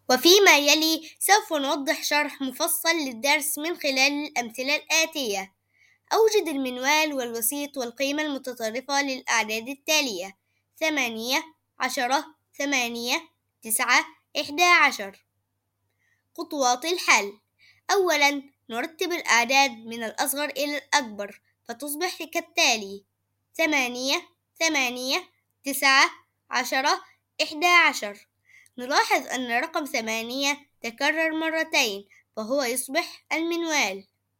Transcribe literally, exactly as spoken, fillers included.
وفيما يلي سوف نوضح شرح مفصل للدرس من خلال الأمثلة الآتية. أوجد المنوال والوسيط والقيمة المتطرفة للأعداد التالية: ثمانية، عشرة، ثمانية، تسعة، إحدى عشر. خطوات الحل: أولاً نرتب الأعداد من الأصغر إلى الأكبر فتصبح كالتالي: ثمانية، ثمانية، تسعة، عشرة، إحدى عشر. نلاحظ أن رقم ثمانية تكرر مرتين فهو يصبح المنوال.